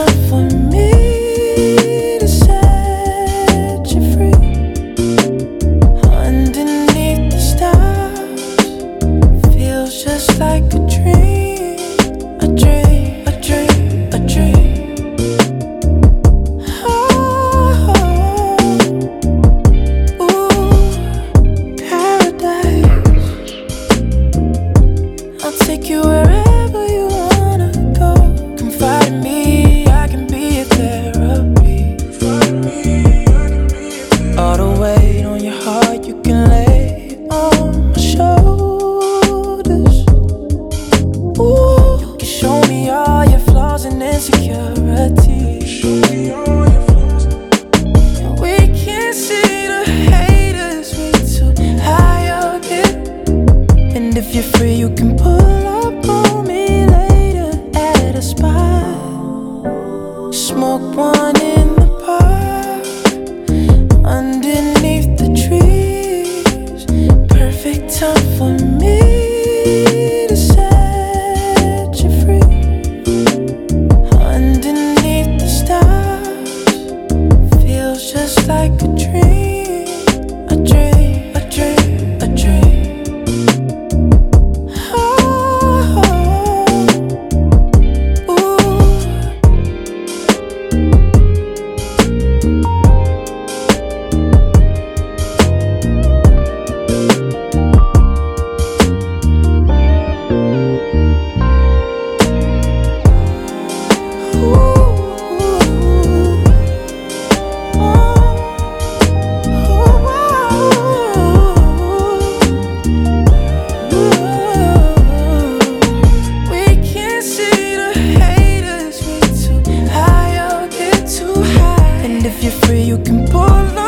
time for me to set you free. Underneath the stars, feels just like a dream, a dream, a dream, a dream. Oh, ooh, paradise. I'll take you wherever you wanna go. Confide in me, I can be your therapy. All the weight on your heart you can lay on my shoulders. Ooh, you can show me all your flaws and insecurities. And we can see the haters way too high up here. And if you're free, you can pull up on me later at a spot. Smoke one in the park, underneath the trees. Perfect time for me to set you free. Underneath the stars, feels just like a dream, a dream, a dream, a dream. We can see the haters way too high up here, too high. And if you're free, you can pull